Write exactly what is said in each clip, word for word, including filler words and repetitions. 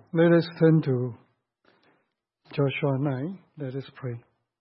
Let us turn to Joshua nine. Let us pray.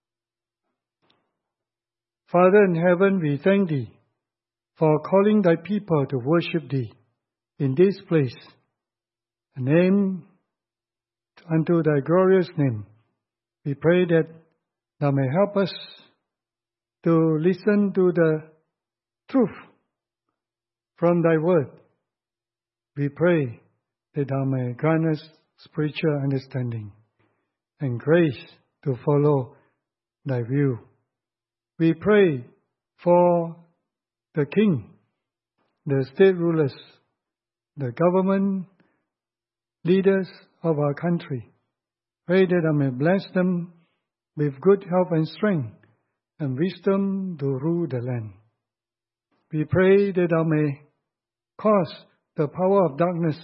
Father in heaven, we thank Thee for calling Thy people to worship Thee in this place, a name unto Thy glorious name. We pray that Thou may help us to listen to the truth from Thy word. We pray that Thou may grant us spiritual understanding and grace to follow Thy will. We pray for the King, the state rulers, the government leaders of our country. Pray that Thou may bless them with good health and strength and wisdom to rule the land. We pray that Thou may cause the power of darkness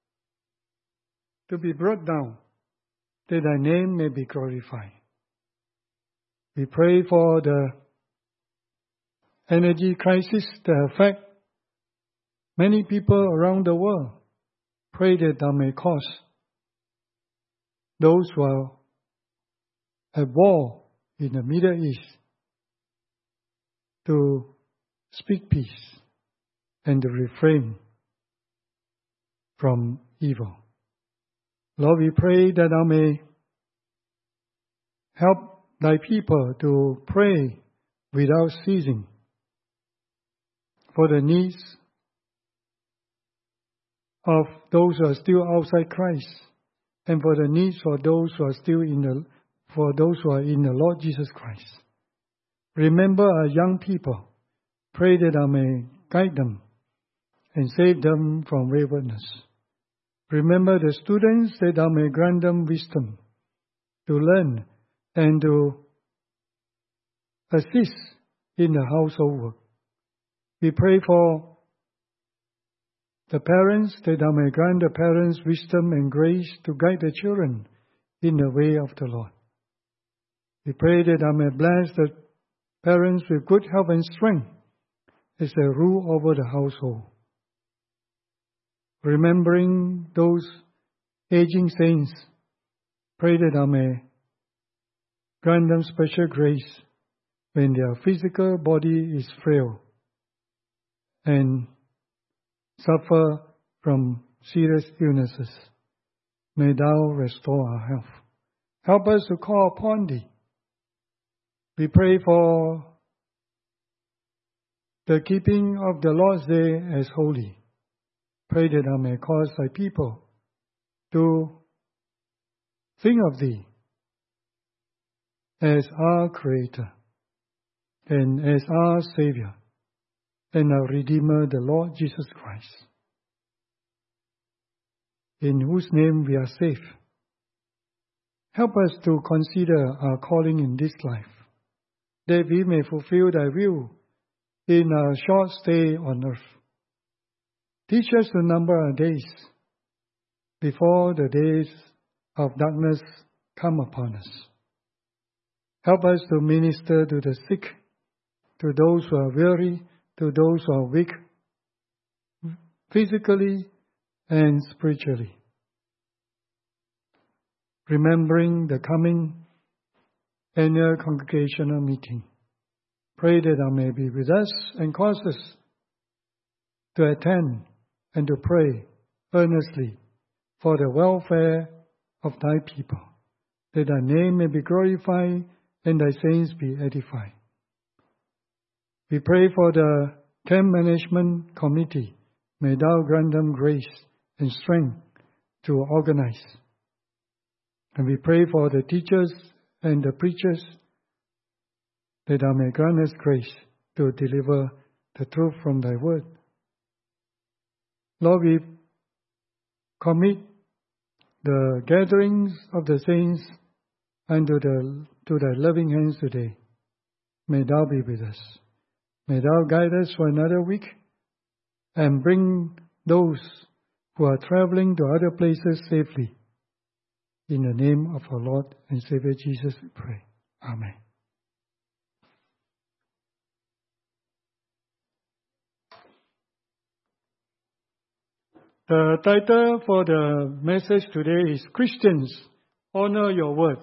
to be brought down, that Thy name may be glorified. We pray for the energy crisis that affects many people around the world. Pray that Thou may cause those who are at war in the Middle East to speak peace and to refrain from evil. Lord, we pray that Thou may help Thy people to pray without ceasing for the needs of those who are still outside Christ and for the needs for those who are still in the for those who are in the Lord Jesus Christ. Remember our young people. Pray that Thou may guide them and save them from waywardness. Remember the students, that Thou may grant them wisdom to learn and to assist in the household work. We pray for the parents, that Thou may grant the parents wisdom and grace to guide the children in the way of the Lord. We pray that Thou may bless the parents with good health and strength as they rule over the household. Remembering those aging saints, pray that Thou may grant them special grace when their physical body is frail and suffer from serious illnesses. May Thou restore our health. Help us to call upon Thee. We pray for the keeping of the Lord's Day as holy. Pray that Thou may cause Thy people to think of Thee as our Creator and as our Savior and our Redeemer, the Lord Jesus Christ, in whose name we are safe. Help us to consider our calling in this life, that we may fulfill Thy will in our short stay on earth. Teach us to number our days before the days of darkness come upon us. Help us to minister to the sick, to those who are weary, to those who are weak, physically and spiritually. Remembering the coming annual congregational meeting, pray that Thou may be with us and cause us to attend and to pray earnestly for the welfare of Thy people, that Thy name may be glorified and Thy saints be edified. We pray for the camp management committee. May Thou grant them grace and strength to organize. And we pray for the teachers and the preachers, that Thou may grant us grace to deliver the truth from Thy word. Lord, we commit the gatherings of the saints unto the, to Thy loving hands today. May Thou be with us. May Thou guide us for another week and bring those who are traveling to other places safely. In the name of our Lord and Savior Jesus, we pray. Amen. The title for the message today is Christians, Honor Your Word.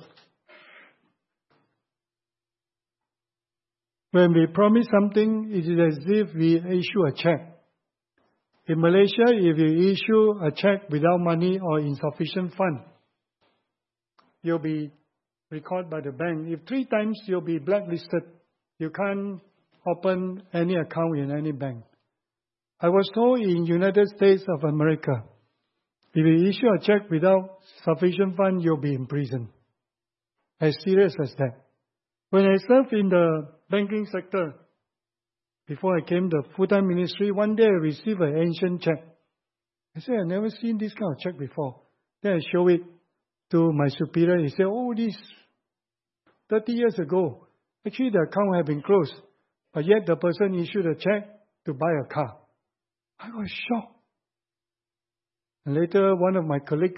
When we promise something, it is as if we issue a check. In Malaysia, if you issue a check without money or insufficient fund, you'll be recorded by the bank. If three times, you'll be blacklisted. You can't open any account in any bank. I was told in United States of America, if you issue a check without sufficient fund, you'll be in prison. As serious as that. When I served in the banking sector, before I came to full-time ministry, one day I received an ancient check. I said, I've never seen this kind of check before. Then I show it to my superior. He said, oh, this thirty years ago. Actually, the account had been closed. But yet the person issued a check to buy a car. I was shocked. And later, one of my colleagues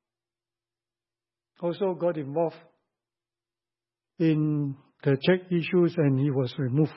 also got involved in the check issues and he was removed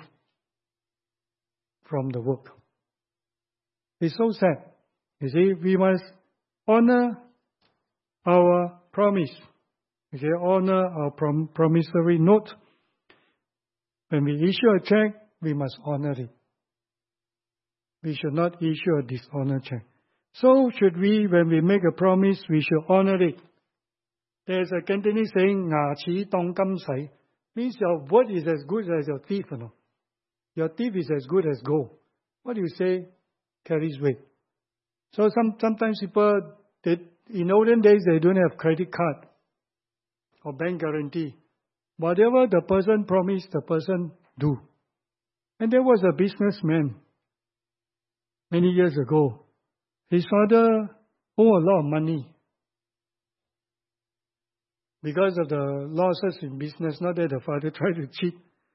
from the work. It's so sad. You see, we must honor our promise. We say honor our prom- promissory note. When we issue a check, we must honor it. We should not issue a dishonor check. So should we, when we make a promise, we should honor it. There's a Cantonese saying, "Ngā qī tong kam sai," means your word is as good as your teeth. You know? Your teeth is as good as gold. What do you say carries weight. So some sometimes people, they, in olden days, they don't have credit card or bank guarantee. Whatever the person promised, the person do. And there was a businessman many years ago. His father owed a lot of money because of the losses in business, not that the father tried to cheat.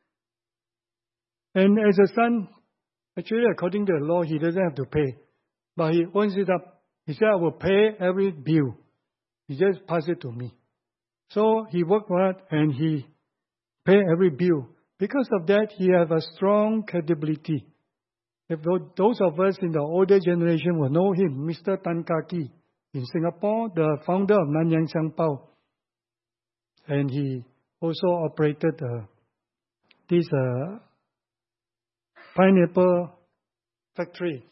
And as a son, actually according to the law, he doesn't have to pay. But he owns it up. He said, I will pay every bill. He just pass it to me. So he worked hard and he paid every bill. Because of that, he have a strong credibility. If those of us in the older generation will know him, Mister Tan Kah Kee in Singapore, the founder of Nanyang Xiangpao. And he also operated uh, this uh, pineapple factory.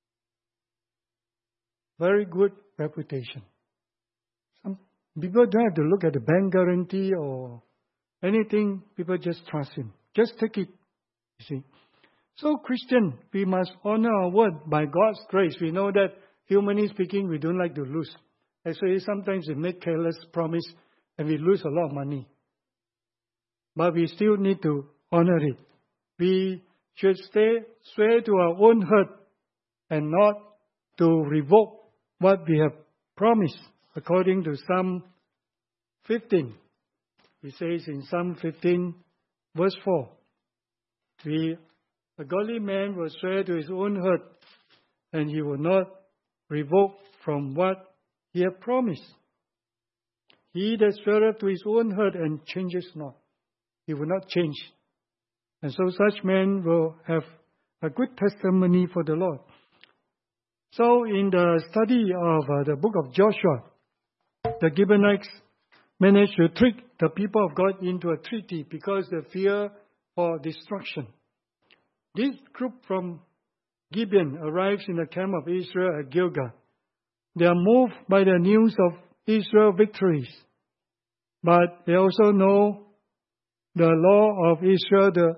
Very good reputation. Some people don't have to look at the bank guarantee or anything. People just trust him. Just take it, you see. So Christian, we must honor our word by God's grace. We know that, humanly speaking, we don't like to lose. Actually, sometimes we make careless promise and we lose a lot of money. But we still need to honor it. We should stay, swear to our own hurt and not to revoke what we have promised, according to Psalm fifteen. It says in Psalm fifteen, verse four, we, a godly man will swear to his own hurt, and he will not revoke from what he hath promised. He that sweareth to his own hurt and changes not, he will not change. And so such men will have a good testimony for the Lord. So in the study of uh, the book of Joshua, the Gibeonites managed to trick the people of God into a treaty because they fear for destruction. This group from Gibeon arrives in the camp of Israel at Gilgal. They are moved by the news of Israel's victories, but they also know the law of Israel to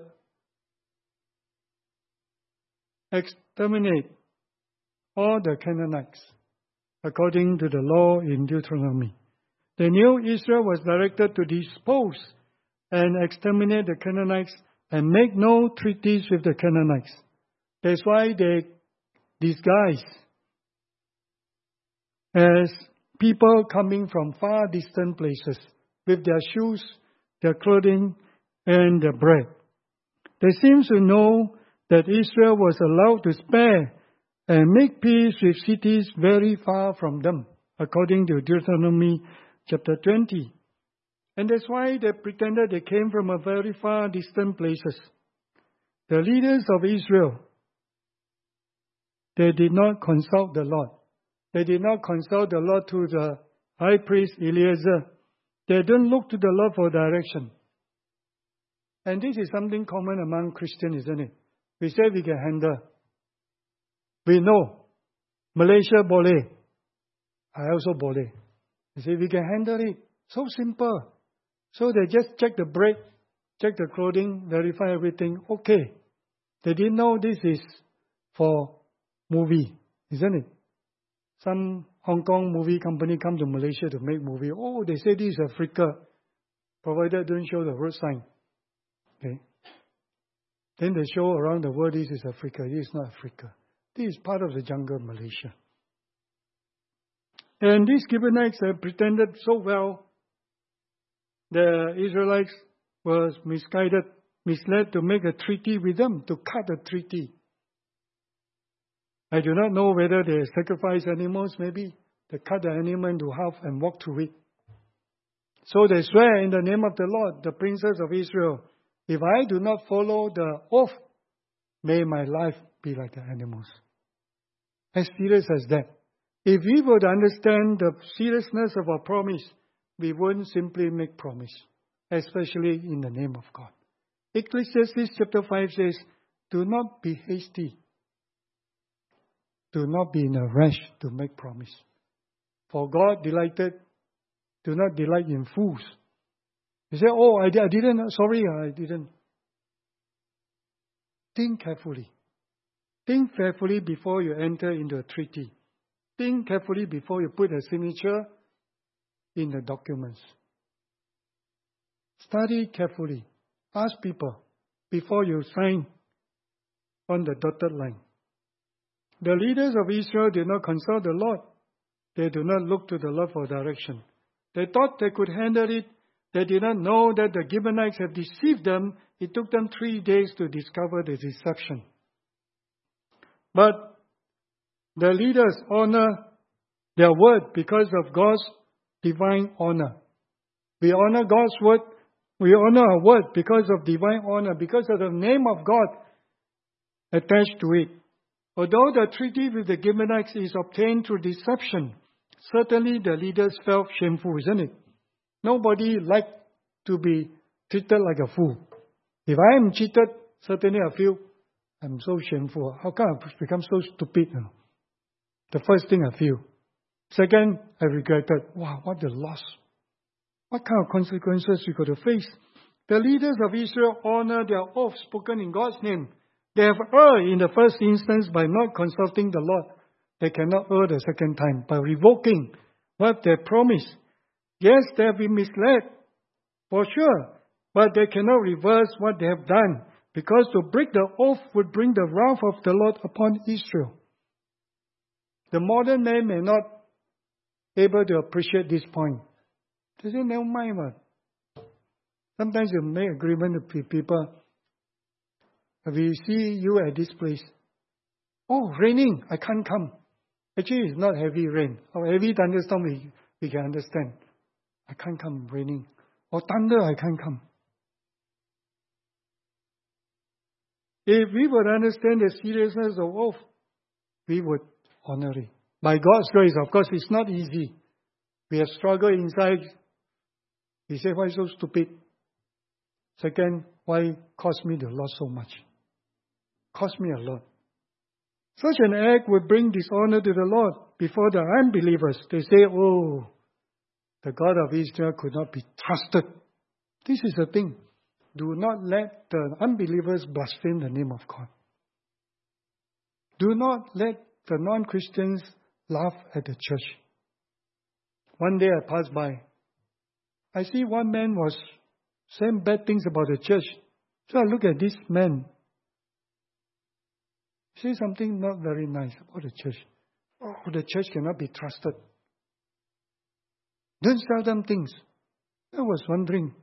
exterminate all the Canaanites, according to the law in Deuteronomy. They knew Israel was directed to dispose and exterminate the Canaanites and make no treaties with the Canaanites. That's why they disguise as people coming from far distant places with their shoes, their clothing, and their bread. They seem to know that Israel was allowed to spare and make peace with cities very far from them, according to Deuteronomy chapter twenty. And that's why they pretended they came from a very far distant places. The leaders of Israel, they did not consult the Lord. They did not consult the Lord through the high priest Eleazar. They didn't look to the Lord for direction. And this is something common among Christians, isn't it? We say we can handle. We know. Malaysia boleh. I also boleh. They say we can handle it. So simple. So they just check the brake, check the clothing, verify everything. Okay. They didn't know this is for movie, isn't it? Some Hong Kong movie company come to Malaysia to make movie. Oh, they say this is Africa, provided don't show the road sign. Okay. Then they show around the world this is Africa. This is not Africa. This is part of the jungle of Malaysia. And these Gibeonites have pretended so well. The Israelites were misguided, misled to make a treaty with them, to cut a treaty. I do not know whether they sacrifice animals, maybe. They cut the animal into half and walk through it. So they swear in the name of the Lord, the princes of Israel, if I do not follow the oath, may my life be like the animals. As serious as that. If we would understand the seriousness of our promise, we wouldn't simply make promise, especially in the name of God. Ecclesiastes chapter five says, do not be hasty. Do not be in a rush to make promise. For God delighted, do not delight in fools. You say, oh, I, I didn't, sorry, I didn't. Think carefully. Think carefully before you enter into a treaty. Think carefully before you put a signature in the documents. Study carefully. Ask people before you sign on the dotted line. The leaders of Israel did not consult the Lord. They do not look to the Lord for direction. They thought they could handle it. They did not know that the Gibeonites had deceived them. It took them three days to discover the deception. But the leaders honor their word because of God's divine honor. We honor God's word. We honor our word because of divine honor, because of the name of God attached to it. Although the treaty with the Gibeonites is obtained through deception, certainly the leaders felt shameful, isn't it? Nobody likes to be treated like a fool. If I am cheated, certainly I feel I'm so shameful. How come I become so stupid? You know? The first thing I feel. Second, I regretted. Wow, what a loss. What kind of consequences we got to face? The leaders of Israel honor their oath spoken in God's name. They have erred in the first instance by not consulting the Lord. They cannot err the second time by revoking what they promised. Yes, they have been misled, for sure, but they cannot reverse what they have done, because to break the oath would bring the wrath of the Lord upon Israel. The modern man may not be able to appreciate this point. They say, never mind, man. Sometimes you make agreement with people. If we see you at this place, oh, raining, I can't come. Actually, it's not heavy rain. Or heavy thunderstorm, we, we can understand. I can't come, raining. Or thunder, I can't come. If we would understand the seriousness of oath, we would honor it. By God's grace, of course, it's not easy. We have struggled inside. We say, why so stupid? Second, why cost me the loss so much? Cost me a lot. Such an act would bring dishonor to the Lord before the unbelievers. They say, oh, the God of Israel could not be trusted. This is the thing. Do not let the unbelievers blaspheme the name of God. Do not let the non-Christians laugh at the church. One day I passed by. I see one man was saying bad things about the church. So I look at this man. Say something not very nice about the church. Oh, the church cannot be trusted. Don't tell them things. I was wondering.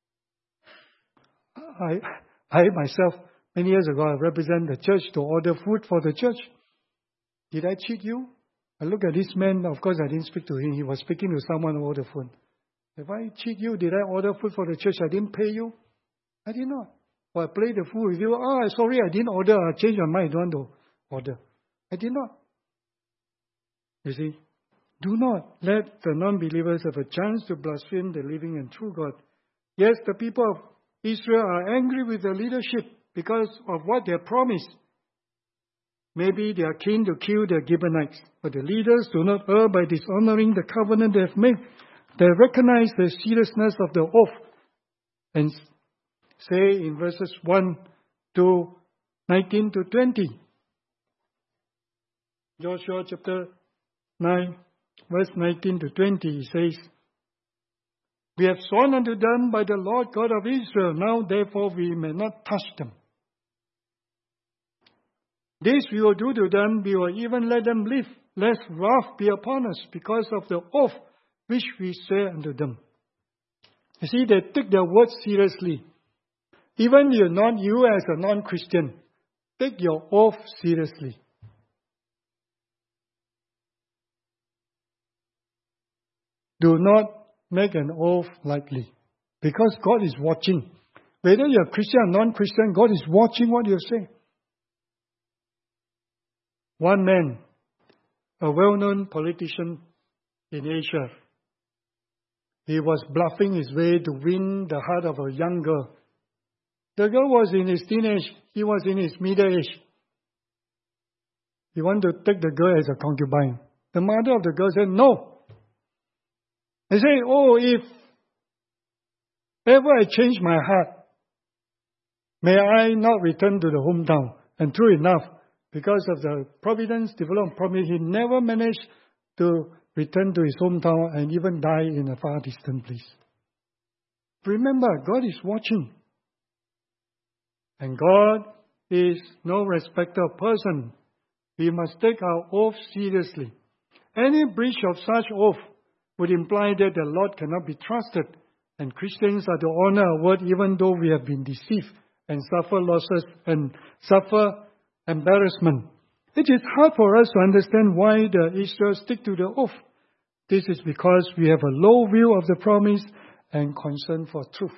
I, I myself, many years ago, I represent the church to order food for the church. Did I cheat you? I look at this man. Of course, I didn't speak to him. He was speaking to someone who ordered food. If I cheat you, did I order food for the church? I didn't pay you? I did not. Or I played the fool with you. Oh, sorry, I didn't order. I changed my mind. I don't want to order. I did not. You see, Do not let the non-believers have a chance to blaspheme the living and true God. Yes, the people of Israel are angry with the leadership because of what they have promised. Maybe they are keen to kill the Gibeonites, but the leaders do not err by dishonoring the covenant they have made. They recognize the seriousness of the oath and say in verses one to nineteen to twenty. Joshua chapter nine, verse nineteen to twenty, he says, "We have sworn unto them by the Lord God of Israel. Now therefore we may not touch them. This we will do to them, we will even let them live, lest wrath be upon us, because of the oath which we swear unto them." You see, they take their words seriously. Even you're not you as a non-Christian, take your oath seriously. Do not make an oath lightly, because God is watching. Whether you're Christian or non-Christian, God is watching what you say. One man, a well-known politician in Asia, he was bluffing his way to win the heart of a young girl. The girl was in his teenage, he was in his middle age. He wanted to take the girl as a concubine. The mother of the girl said, no. They say, oh, if ever I change my heart, may I not return to the hometown. And true enough, because of the providence developed promise, he never managed to return to his hometown and even die in a far distant place. Remember, God is watching. And God is no respecter of person. We must take our oath seriously. Any breach of such oath would imply that the Lord cannot be trusted, and Christians are to honor our word even though we have been deceived and suffer losses and suffer embarrassment. It is hard for us to understand why the Israelites stick to the oath. This is because we have a low view of the promise and concern for truth.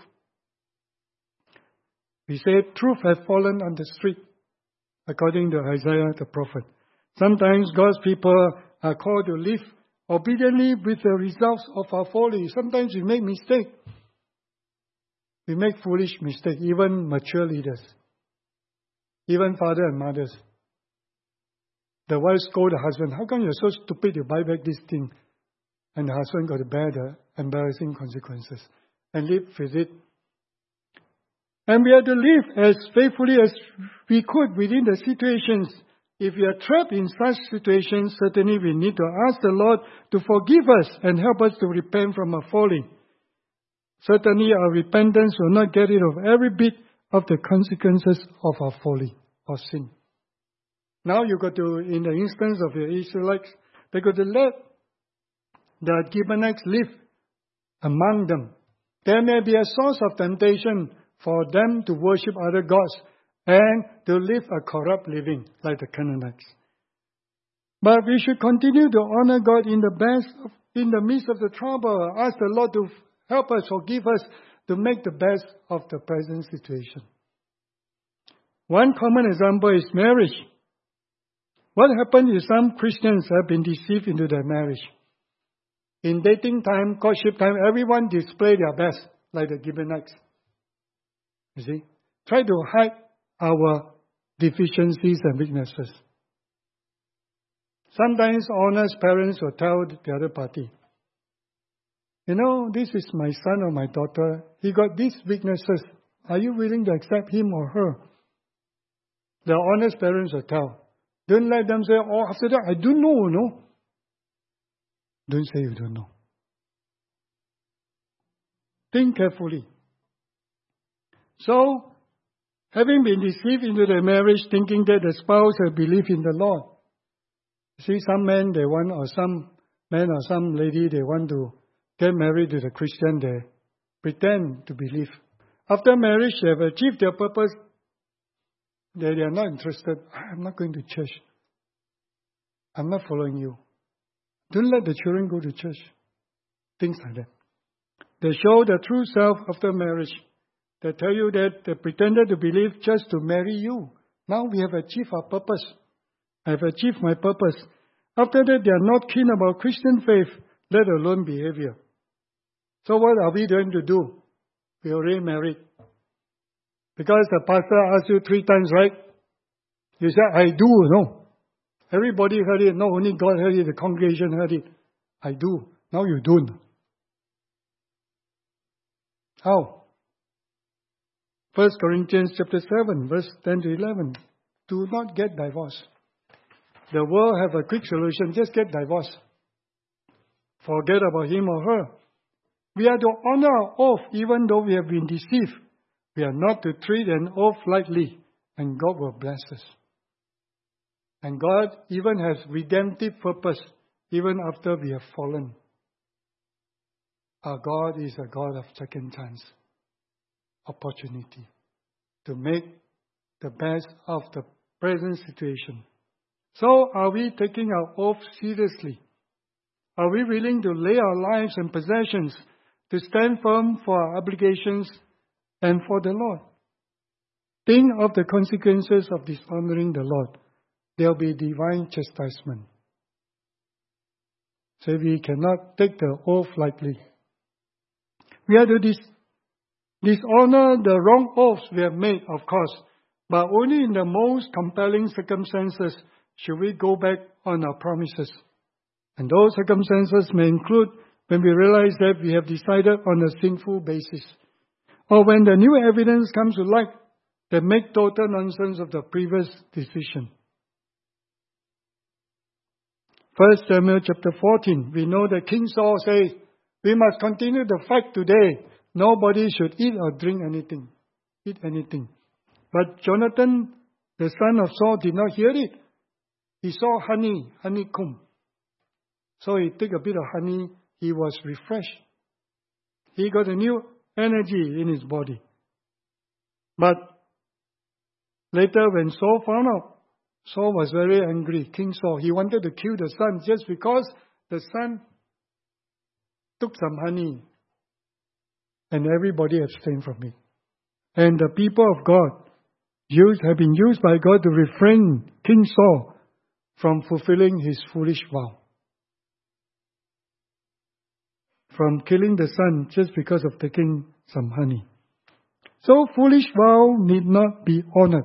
We say truth has fallen on the street, according to Isaiah the prophet. Sometimes God's people are called to live obediently with the results of our folly. Sometimes we make mistakes. We make foolish mistakes, even mature leaders, even father and mothers. The wife scold the husband, how come you're so stupid you buy back this thing? And the husband got to bear the embarrassing consequences and live with it. And we have to live as faithfully as we could within the situations. If we are trapped in such situations, certainly we need to ask the Lord to forgive us and help us to repent from our folly. Certainly our repentance will not get rid of every bit of the consequences of our folly or sin. Now you got to, in the instance of the Israelites, they got to let the Gibeonites live among them. There may be a source of temptation for them to worship other gods and to live a corrupt living like the Canaanites. But we should continue to honor God in the best, of, in the midst of the trouble. Ask the Lord to help us, forgive us, to make the best of the present situation. One common example is marriage. What happens if some Christians have been deceived into their marriage? In dating time, courtship time, everyone display their best, like the Gibeonites. You see? Try to hide our deficiencies and weaknesses. Sometimes honest parents will tell the other party, you know, this is my son or my daughter. He got these weaknesses. Are you willing to accept him or her? The honest parents will tell. Don't let them say, oh, after that, I don't know, no. Don't say you don't know. Think carefully. So, having been deceived into their marriage, thinking that the spouse will believe in the Lord. See, some men, they want, or some man or some lady, they want to get married to the Christian, they pretend to believe. After marriage, they have achieved their purpose. They, they are not interested. I'm not going to church. I'm not following you. Don't let the children go to church. Things like that. They show the true self after marriage. They tell you that they pretended to believe just to marry you. Now we have achieved our purpose. I have achieved my purpose. After that, they are not keen about Christian faith, let alone behavior. So what are we going to do? We already married. Because the pastor asked you three times, right? You said, I do, no. Everybody heard it. Not only God heard it, the congregation heard it. I do. Now you don't. How? First Corinthians chapter seven, verse ten to eleven. Do not get divorced. The world have a quick solution. Just get divorced. Forget about him or her. We are to honor our oath even though we have been deceived. We are not to treat an oath lightly, and God will bless us. And God even has redemptive purpose even after we have fallen. Our God is a God of second chance, opportunity to make the best of the present situation. So are we taking our oath seriously? Are we willing to lay our lives and possessions to stand firm for our obligations and for the Lord? Think of the consequences of dishonoring the Lord. There will be divine chastisement. So we cannot take the oath lightly. We are to dis- dishonor the wrong oaths we have made, of course, but only in the most compelling circumstances should we go back on our promises. And those circumstances may include when we realize that we have decided on a sinful basis, or when the new evidence comes to light that make total nonsense of the previous decision. First Samuel chapter fourteen, we know that King Saul says, we must continue the fight today. Nobody should eat or drink anything, eat anything. But Jonathan, the son of Saul, did not hear it. He saw honey, honeycomb. So he took a bit of honey. He was refreshed. He got a new energy in his body. But later when Saul found out, Saul was very angry, King Saul. He wanted to kill the son just because the son took some honey and everybody abstained from it. And the people of God used, have been used by God to refrain King Saul from fulfilling his foolish vow, from killing the son just because of taking some honey. So foolish vow need not be honored.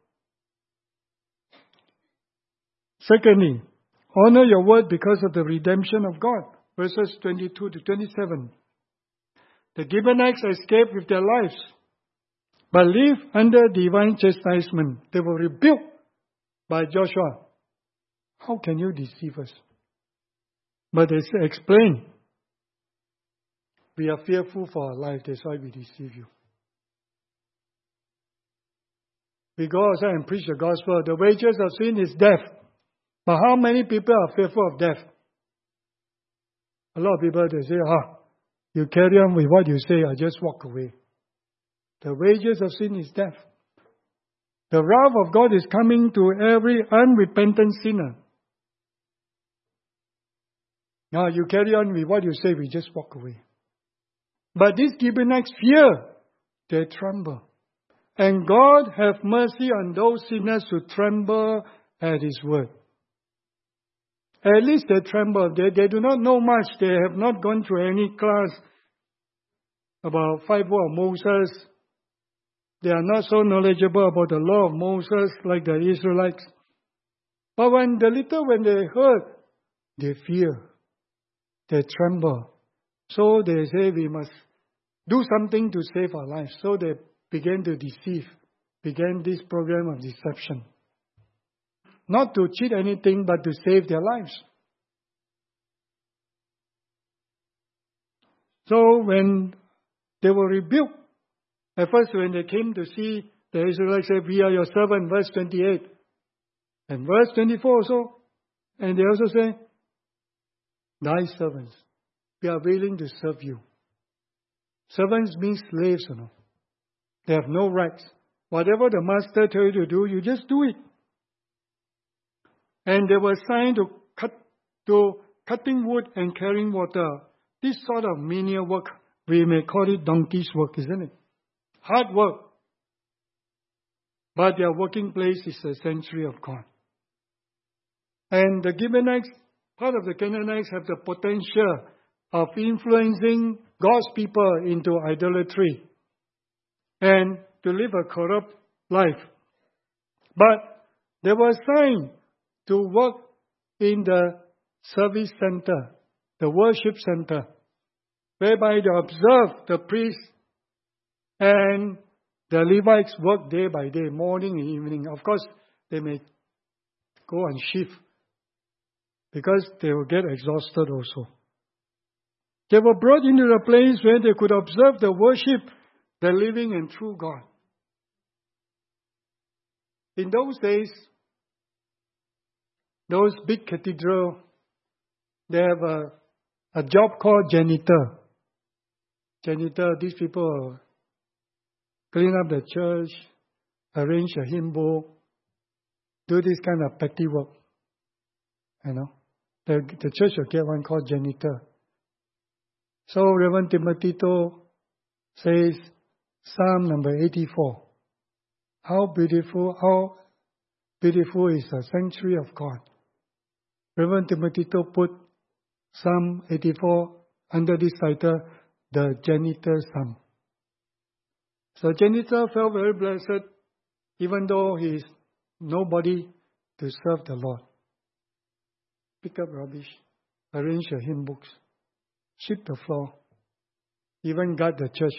Secondly, honor your word because of the redemption of God. Verses twenty-two to twenty-seven. The Gibeonites escaped with their lives, but live under divine chastisement. They were rebuked by Joshua. How can you deceive us? But they explain, we are fearful for our life, that's why we deceive you. We go outside and preach the gospel. The wages of sin is death. But how many people are fearful of death? A lot of people, they say, ah, you carry on with what you say, I just walk away. The wages of sin is death. The wrath of God is coming to every unrepentant sinner. Now you carry on with what you say, we just walk away. But these Gibeonites fear, they tremble. And God have mercy on those sinners who tremble at His word. At least they tremble. They, they do not know much. They have not gone through any class about five books of Moses. They are not so knowledgeable about the law of Moses like the Israelites. But when the little, when they heard, they fear. They tremble. So they say we must do something to save our lives. So they began to deceive, began this program of deception. Not to cheat anything, but to save their lives. So when they were rebuked, at first when they came to see the Israelites said, we are your servant, verse twenty-eight. And verse twenty-four also. And they also say, thy servants, we are willing to serve you. Servants mean slaves, you know. They have no rights. Whatever the master tells you to do, you just do it. And they were assigned to cut to cutting wood and carrying water. This sort of menial work, we may call it donkey's work, isn't it? Hard work. But their working place is the sanctuary of God. And the Gibeonites, part of the Canaanites, have the potential of influencing God's people into idolatry and to live a corrupt life. But they were assigned to work in the service center, the worship center, whereby they observe the priests and the Levites work day by day, morning and evening. Of course, they may go on shift because they will get exhausted also. They were brought into a place where they could observe the worship, the living and true God. In those days, those big cathedrals, they have a, a job called janitor. Janitor, these people clean up the church, arrange a hymn book, do this kind of petty work. You know, the, the church will get one called janitor. So Reverend Timothy To says, Psalm number eighty-four. How beautiful, how beautiful is the sanctuary of God. Reverend Timothy To put Psalm eighty-four under this title, the janitor psalm. So janitor felt very blessed, even though he is nobody to serve the Lord. Pick up rubbish, arrange your hymn books, sweep the floor, even guard the church.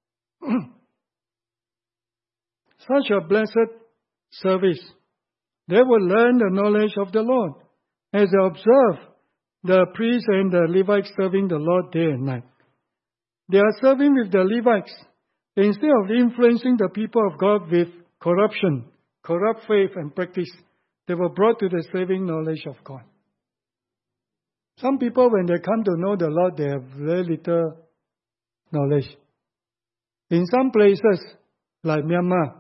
Such a blessed service. They will learn the knowledge of the Lord as they observe the priests and the Levites serving the Lord day and night. They are serving with the Levites. Instead of influencing the people of God with corruption, corrupt faith and practice, they were brought to the saving knowledge of God. Some people, when they come to know the Lord, they have very little knowledge. In some places, like Myanmar,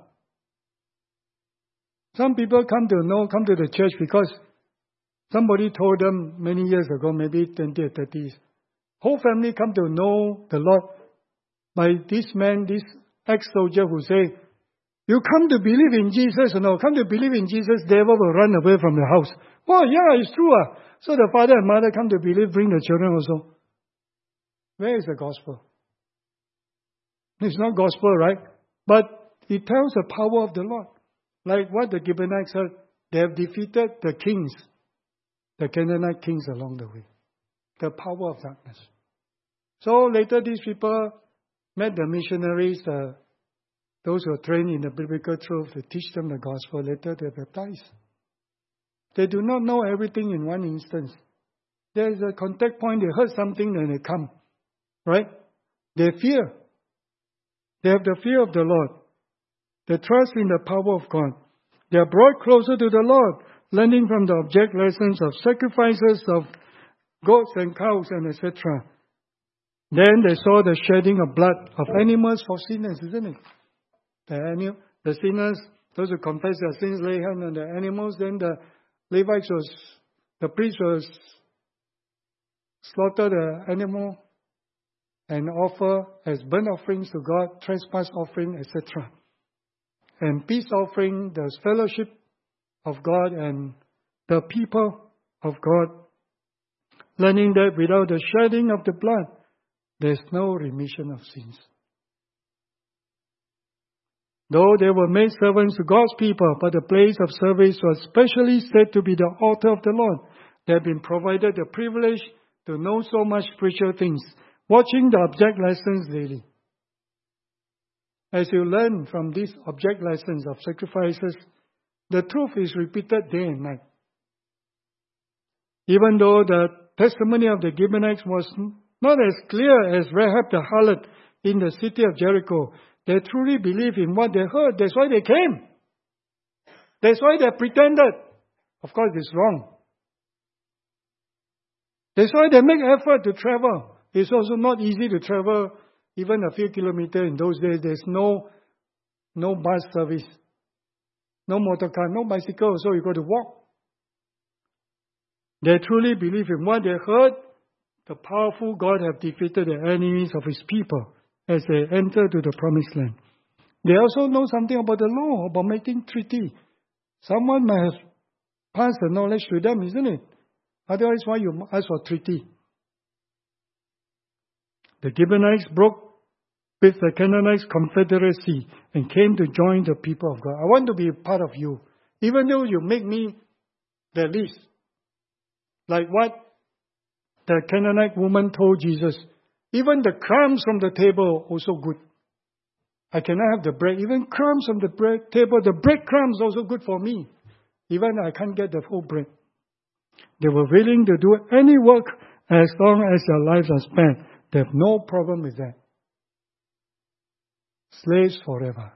some people come to know, come to the church because somebody told them many years ago, maybe twenty or thirty years. Whole family come to know the Lord by this man, this ex-soldier who say, you come to believe in Jesus or no? Come to believe in Jesus, devil will run away from the house. Well, yeah, it's true. Ah. So the father and mother come to believe, bring the children also. Where is the gospel? It's not gospel, right? But it tells the power of the Lord. Like what the Gibeonites heard, they have defeated the kings, the Canaanite kings along the way. The power of darkness. So later these people met the missionaries, uh, those who are trained in the biblical truth, to teach them the gospel. Later they are baptized. They do not know everything in one instance. There is a contact point, they heard something and they come. Right? They fear. They have the fear of the Lord. They trust in the power of God. They are brought closer to the Lord, learning from the object lessons of sacrifices of goats and cows and et cetera. Then they saw the shedding of blood of animals for sinners, isn't it? The animal, the sinners, those who confess their sins, lay hands on the animals. Then the Levites was, the priest was slaughter the animal and offer as burnt offerings to God, trespass offering, et cetera. And peace offering, there's fellowship of God and the people of God, learning that without the shedding of the blood, there's no remission of sins. Though they were made servants to God's people, but the place of service was specially said to be the altar of the Lord. They have been provided the privilege to know so much spiritual things, watching the object lessons daily. As you learn from these object lessons of sacrifices, the truth is repeated day and night. Even though the testimony of the Gibeonites was not as clear as Rahab the harlot in the city of Jericho, they truly believed in what they heard. That's why they came. That's why they pretended. Of course, it's wrong. That's why they make effort to travel. It's also not easy to travel even a few kilometers in those days. There's no, no bus service, no motor car, no bicycle, so you got to walk. They truly believe in what they heard. The powerful God have defeated the enemies of His people as they enter to the promised land. They also know something about the law, about making treaty. Someone might have pass the knowledge to them, isn't it? Otherwise, why you ask for treaty? The Gibeonites broke with the Canaanites confederacy and came to join the people of God. I want to be a part of you. Even though you make me the least. Like what the Canaanite woman told Jesus. Even the crumbs from the table also good. I cannot have the bread. Even crumbs from the bread table, the bread crumbs also good for me. Even I can't get the whole bread. They were willing to do any work as long as their lives are spent. They have no problem with that. Slaves forever.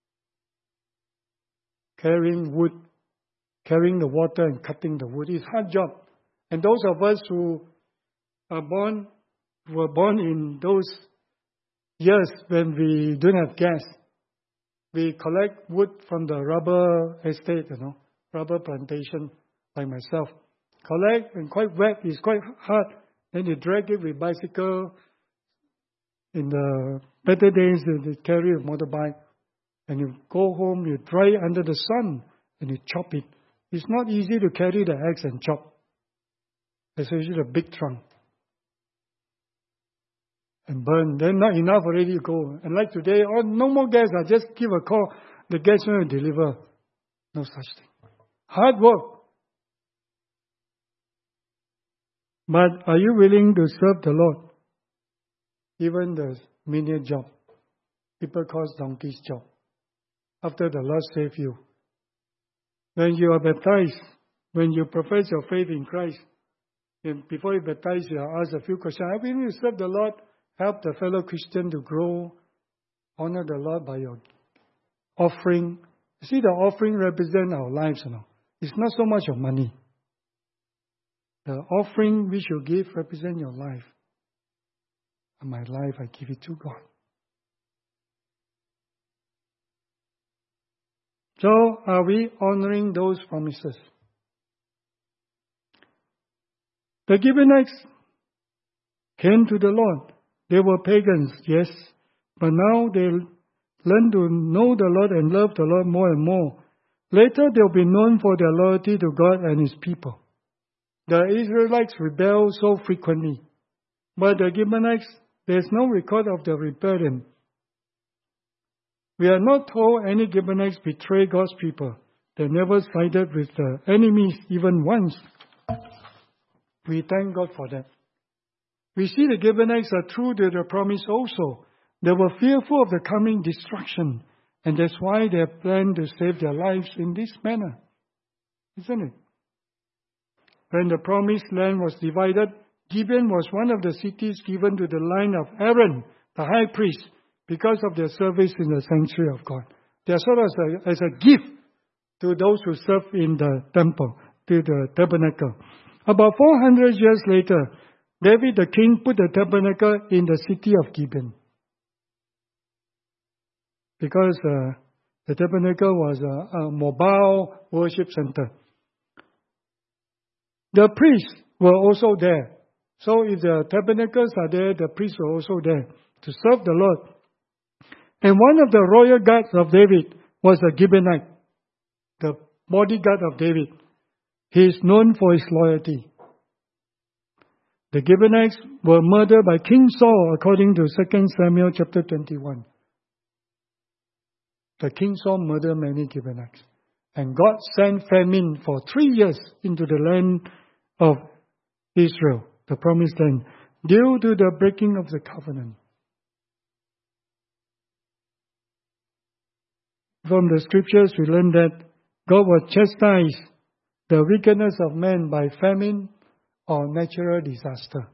Carrying wood, carrying the water and cutting the wood is a hard job. And those of us who are born, were born in those years when we don't have gas, we collect wood from the rubber estate, you know, rubber plantation, like myself. Collect and quite wet, it's quite hard. Then you drag it with bicycle. In the better days, they carry a motorbike. And you go home, you dry it under the sun, and you chop it. It's not easy to carry the axe and chop, especially the big trunk. And burn. Then not enough already, you go. And like today, oh, no more gas, I just give a call. The gas will deliver. No such thing. Hard work. But are you willing to serve the Lord? Even the menial job. People call donkey's job. After the Lord saved you. When you are baptized, when you profess your faith in Christ, and before you baptize, you are asked a few questions. Are you willing to serve the Lord? Help the fellow Christian to grow. Honor the Lord by your offering. You see, the offering represents our lives, you know. It's not so much of money. The offering which you give represents your life. And my life, I give it to God. So, are we honoring those promises? The Gibeonites came to the Lord. They were pagans, yes, but now they learn to know the Lord and love the Lord more and more. Later, they'll be known for their loyalty to God and His people. The Israelites rebel so frequently, but the Gibeonites, there's no record of their rebellion. We are not told any Gibeonites betray God's people. They never sided with the enemies even once. We thank God for that. We see the Gibeonites are true to their promise also. They were fearful of the coming destruction, and that's why they have planned to save their lives in this manner. Isn't it? When the promised land was divided, Gibeon was one of the cities given to the line of Aaron, the high priest, because of their service in the sanctuary of God. They are sort of as a, as a gift to those who serve in the temple, to the tabernacle. About four hundred years later, David the king put the tabernacle in the city of Gibeon. Because uh, the tabernacle was a, a mobile worship center. The priests were also there. So if the tabernacles are there, the priests were also there to serve the Lord. And one of the royal guards of David was a Gibeonite, the bodyguard of David. He is known for his loyalty. The Gibeonites were murdered by King Saul according to Second Samuel chapter twenty-one. The King Saul murdered many Gibeonites. And God sent famine for three years into the land of Israel, the promised land, due to the breaking of the covenant. From the scriptures we learn that God will chastise the wickedness of men by famine or natural disaster.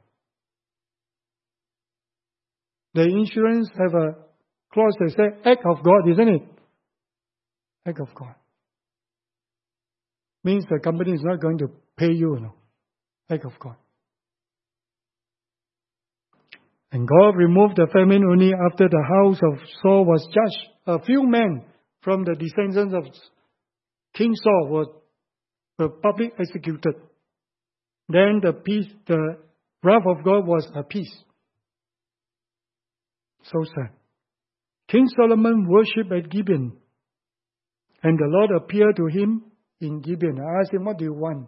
The insurance have a clause that says act of God, isn't it? Act of God. Means the company is not going to pay you, you know. Act of God. And God removed the famine only after the house of Saul was judged. A few men from the descendants of King Saul were, were publicly executed. Then the peace, the wrath of God was appeased. So sad. King Solomon worshipped at Gibeon, and the Lord appeared to him in Gibeon. I asked him, what do you want?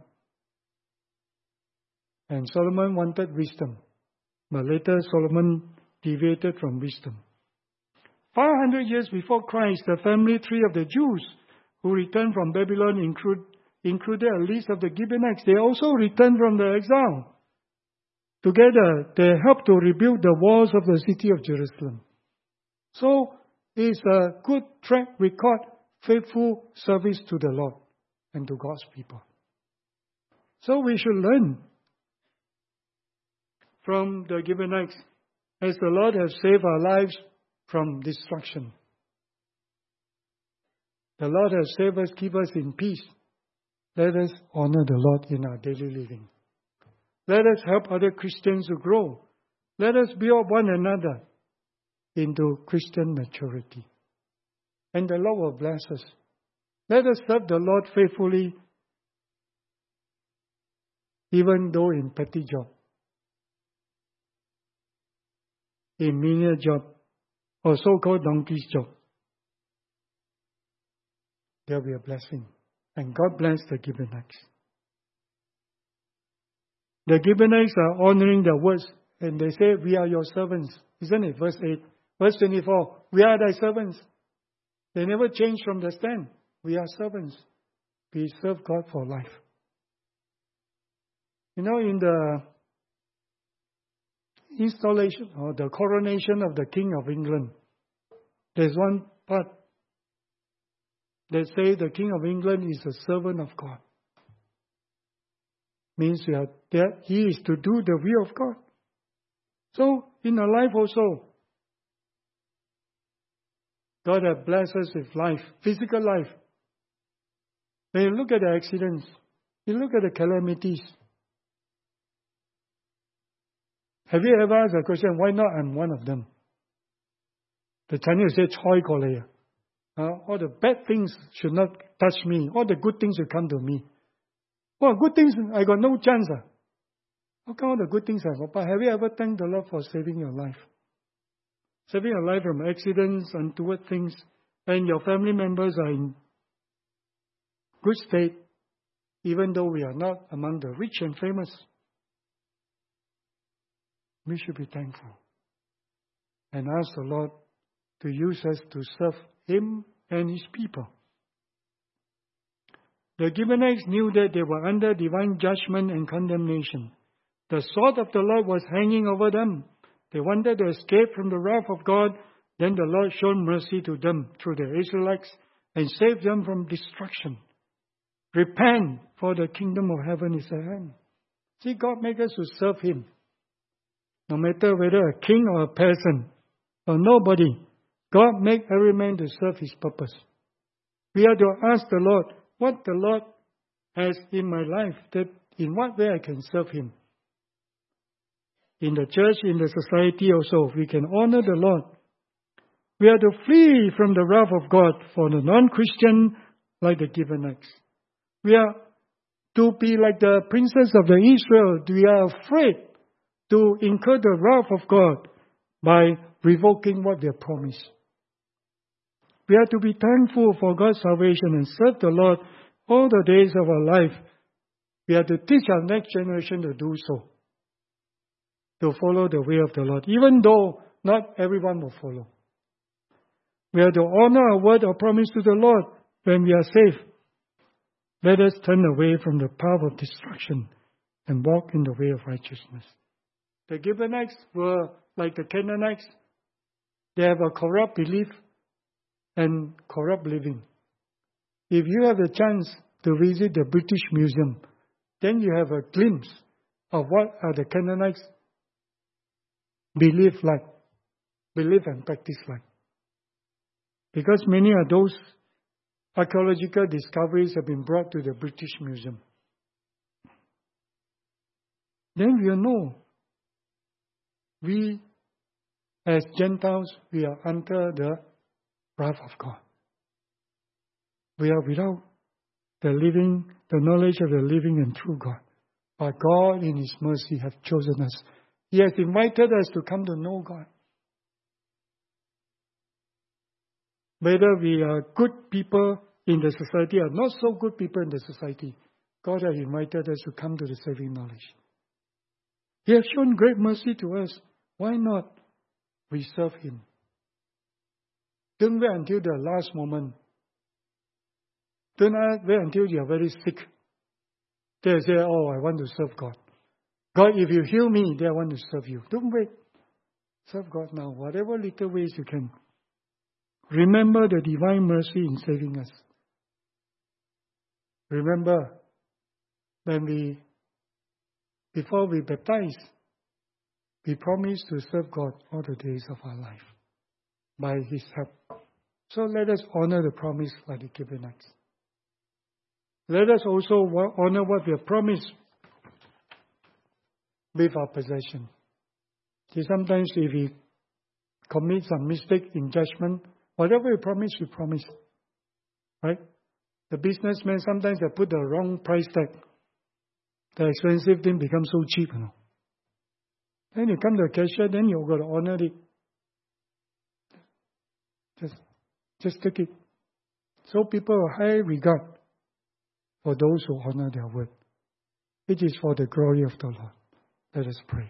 And Solomon wanted wisdom. But later Solomon deviated from wisdom. five hundred years before Christ, the family tree of the Jews who returned from Babylon include, included a list of the Gibeonites. They also returned from the exile. Together, they helped to rebuild the walls of the city of Jerusalem. So, it's a good track record, faithful service to the Lord and to God's people. So we should learn from the Gibeonites, as the Lord has saved our lives from destruction. The Lord has saved us, keep us in peace. Let us honor the Lord in our daily living. Let us help other Christians to grow. Let us build one another into Christian maturity. And the Lord will bless us. Let us serve the Lord faithfully, even though in petty job, in menial job, or so-called donkey's job. There will be a blessing. And God bless the Gibeonites. The Gibeonites are honoring their words, and they say, we are your servants. Isn't it? Verse eight. Verse twenty-four. We are thy servants. They never change from the stand. We are servants. We serve God for life. You know, in the installation or the coronation of the King of England, there's one part that say the King of England is a servant of God. Means we are there, he is to do the will of God. So in our life also, God has blessed us with life, physical life. When you look at the accidents, you look at the calamities. Have you ever asked a question, why not I'm one of them? The Chinese say, Choi ko lei. Uh, all the bad things should not touch me. All the good things should come to me. Well, good things, I got no chance. Uh. How come all the good things I got? But have you ever thanked the Lord for saving your life? Saving your life from accidents, untoward things, and your family members are in good state, even though we are not among the rich and famous. We should be thankful and ask the Lord to use us to serve Him and His people. The Gibeonites knew that they were under divine judgment and condemnation. The sword of the Lord was hanging over them. They wanted to escape from the wrath of God. Then the Lord showed mercy to them through the Israelites and saved them from destruction. Repent, for the kingdom of heaven is at hand. See, God made us to serve Him. No matter whether a king or a peasant or nobody, God made every man to serve His purpose. We are to ask the Lord what the Lord has in my life, that in what way I can serve Him. In the church, in the society also, we can honor the Lord. We are to flee from the wrath of God for the non-Christian like the Gibeonites. We are to be like the princes of the Israel. We are afraid to incur the wrath of God by revoking what they have promised. We are to be thankful for God's salvation and serve the Lord all the days of our life. We are to teach our next generation to do so, to follow the way of the Lord, even though not everyone will follow. We are to honor our word or promise to the Lord when we are saved. Let us turn away from the path of destruction and walk in the way of righteousness. The Gibeonites were like the Canaanites. They have a corrupt belief and corrupt living. If you have the chance to visit the British Museum, then you have a glimpse of what are the Canaanites believe like, believe and practice like. Because many of those archaeological discoveries have been brought to the British Museum. Then we'll know we as Gentiles, we are under the wrath of God. We are without the living, the knowledge of the living and true God. But God in His mercy has chosen us. He has invited us to come to know God. Whether we are good people in the society are not so good people in the society, God has invited us to come to the saving knowledge. He has shown great mercy to us. Why not we serve Him? Don't wait until the last moment. Don't wait until you are very sick. Then say, oh, I want to serve God. God, if you heal me, then I want to serve you. Don't wait. Serve God now. Whatever little ways you can. Remember the divine mercy in saving us. Remember, when we, before we baptize, we promise to serve God all the days of our life by His help. So let us honor the promise like the Gibeonites. Let us also honor what we have promised with our possession. See, sometimes if we commit some mistake in judgment, whatever we promise, we promise. Right? The businessman, sometimes they put the wrong price tag. The expensive thing becomes so cheap, you know. Then you come to the cashier, then you've got to honor it. Just, just take it. So people have high regard for those who honor their word. It is for the glory of the Lord. Let us pray.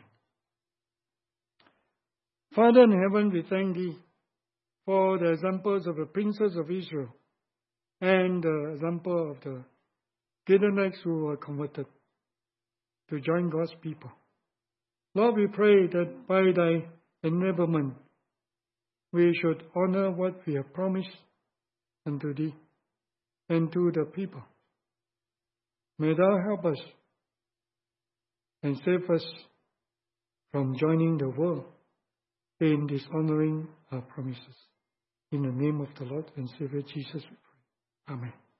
Father in heaven, we thank Thee for the examples of the princes of Israel and the example of the Gibeonites who were converted to join God's people. Lord, we pray that by Thy enablement, we should honor what we have promised unto Thee and to the people. May Thou help us and save us from joining the world in dishonoring our promises. In the name of the Lord and Savior Jesus, we pray. Amen.